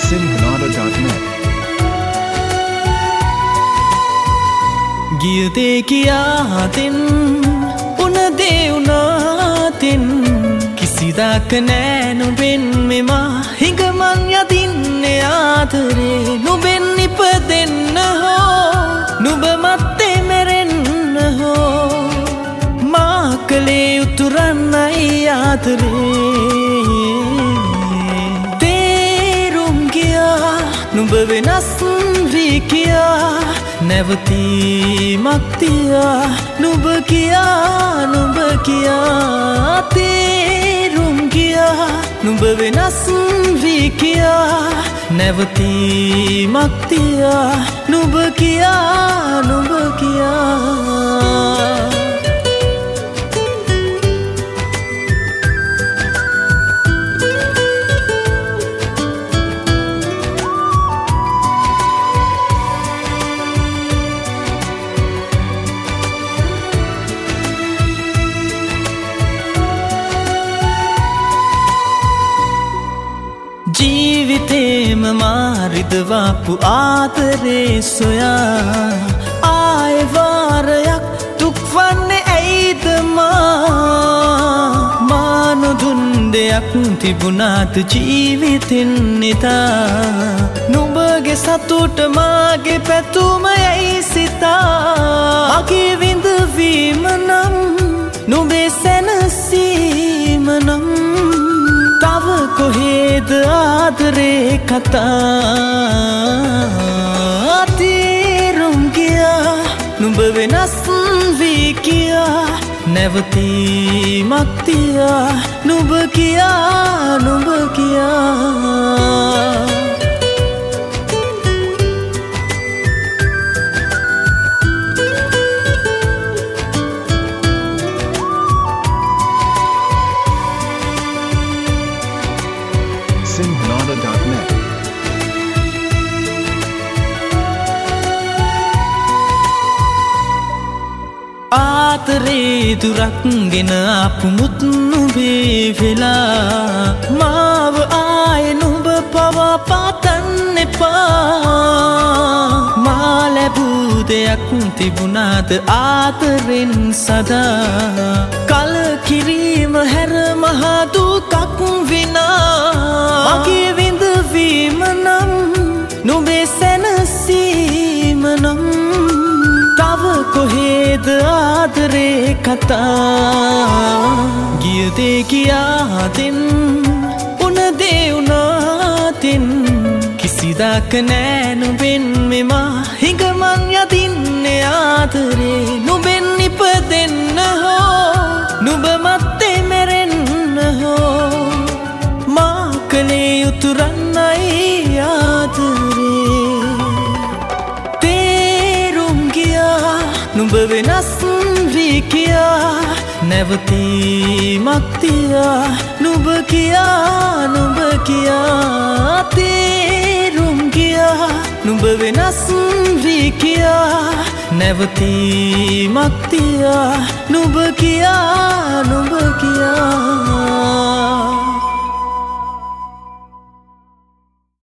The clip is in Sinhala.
simhanada.net ගියදේ කියාතින් උනදේ උනාතින් කිසිදාක නෑ නුඹෙන් මෙමා හිඟමන් යදින්නේ ආදරේ නුඹෙන් ඉපදෙන්න හෝ නුඹ මත්තේ මැරෙන්න හෝ මා කලේ උතුරන්නයි ආදරේ තේරුම් ගියා නුඹ වෙනස් වී කියා නැවතීමක් තියා නුඹ කියා තේරුම් ගියා නුඹ වෙනස් වී කියා නැවතීමක් තියා නුඹ කියා ජීවිතේම මාරිදවාපු ආදරේ සොයා ආයෙ වාරයක් දුක් වන්නේ ඇයිද මා නොදුන් දෙයක් තිබුණාද ජීවිතෙන් එදා නුඹගේ සතුට මාගේ පැතුම යයි සිතා මගේ විඳවීම නම් නුඹේ සැනසීම නම් තව කොහෙද ආදරේ කතා තේරුම් ගියා නුඹ වෙනස් වී කියා නැවතීමක් තියා නුඹ කියා simhanada.net ආදරේ දුරක් ගෙන ආපු මුත් නුඹේ වෙලා මාව ආයේ නුඹ පවා පාතන්න එපා මා ලැබූ දෙයක් තිබුණාද ආදරෙන් සදා කලකිරීම හැර මහා දුකක් විනා මගේ විඳවීම නම් නුඹේ සැනසීම නම් තව කොහෙද ආදරේ කතා ගියදේ කියාතින් උනදේ උනාතින් කිසිදාක නෑ නුඹෙන් මෙමා හිඟමන් යදින්නේ ආදරේ නුඹෙන් ඉපදෙන්න හෝ නුඹ මත්තේ මැරෙන්න හෝ මා කලේ උතුරන්නයි ආදරේ තේරුම් ගියා නුඹ වෙනස් වී කියා නැවතීමක් තියා නුඹ කියා තේරුම් ගියා නුඹ වෙනස් වී කියා නැවතීමක් තියා නුඹ කියා